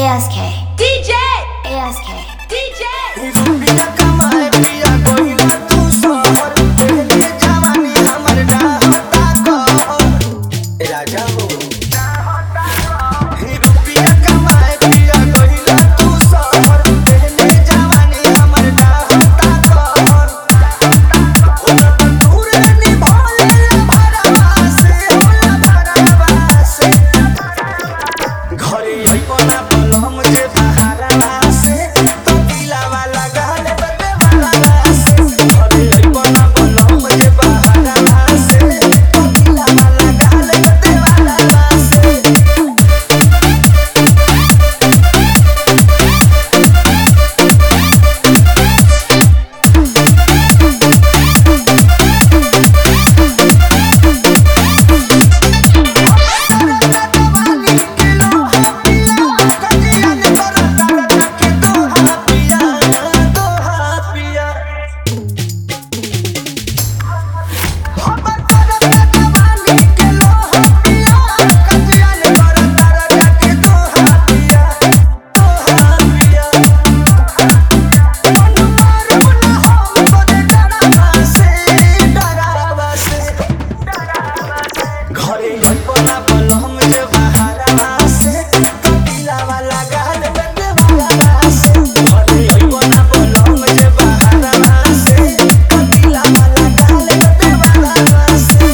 ASK DJ ASK DJ रुपया कमाए पिया कोइला तू शहर तेरे जवानी हमर डाहता कहर राजा हो रुपया कमाए पिया कोइला तू शहर तेरे जवानी हमर डाहता कहर होला दूर निभाले भरवा से होला भरवा से घरे आइपना बलम जे बहारवा से तो दिला वाला गाले बदे वाला से घरे आइपना बलम जे बहारवा से तो दिला वाला गाले बदे वाला से घरे आइपना बलम जे बहारवा से तो दिला वाला गाले बदे वाला से घरे आइपना बलम जे बहारवा से तो दिला वाला गाले बदे वाला से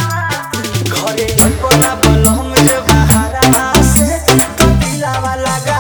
घरे आइपना बलम जे बहारवा से तो दिला वाला